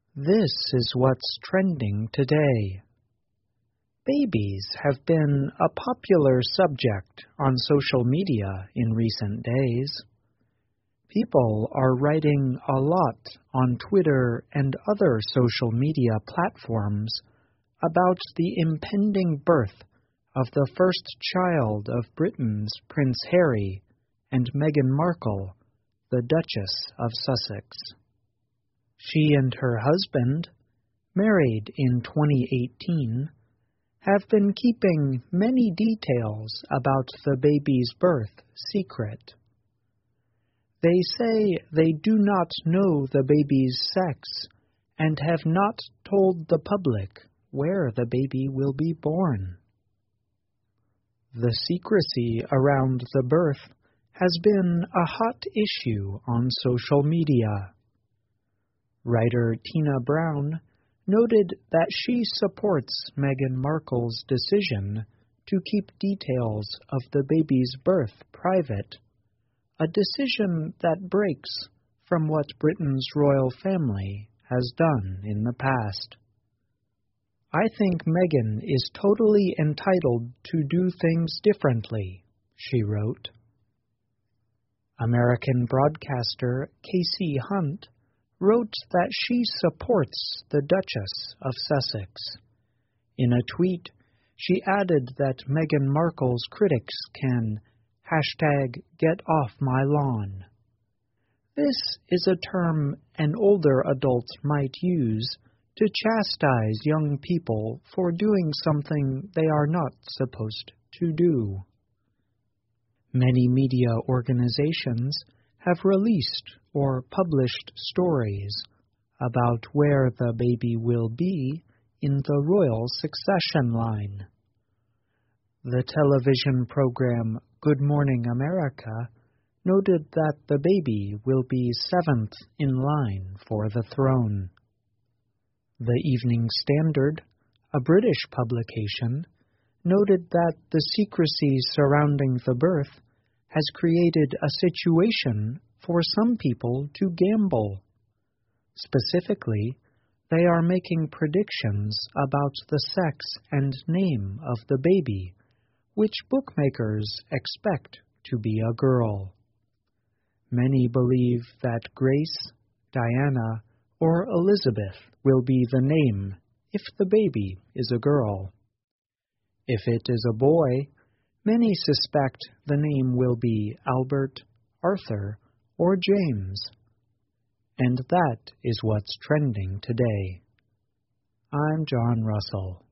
This is what's trending today. Babies have been a popular subject on social media in recent days. People are writing a lot on Twitter and other social media platforms about the impending birth of the first child of Britain's Prince Harry and Meghan Markle, the Duchess of Sussex. She and her husband, married in 2018, have been keeping many details about the baby's birth secret. They say they do not know the baby's sex and have not told the public where the baby will be born. The secrecy around the birth has been a hot issue on social media. Writer Tina Brown noted that she supports Meghan Markle's decision to keep details of the baby's birth private, a decision that breaks from what Britain's royal family has done in the past. "I think Meghan is totally entitled to do things differently," she wrote. American broadcaster Kasie Hunt wrote that she supports the Duchess of Sussex. In a tweet, she added that Meghan Markle's critics can #GetOffMyLawn. This is a term an older adult might use to chastise young people for doing something they are not supposed to do. Many media organizations have released or published stories about where the baby will be in the royal succession line. The television program Good Morning America noted that the baby will be 7th in line for the throne. The Evening Standard, a British publication, noted that the secrecy surrounding the birth has created a situation for some people to gamble. Specifically, they are making predictions about the sex and name of the baby, which bookmakers expect to be a girl. Many believe that Grace, Diana, or Elizabeth will be the name if the baby is a girl. If it is a boy, many suspect the name will be Albert, Arthur, or James. And that is what's trending today. I'm John Russell.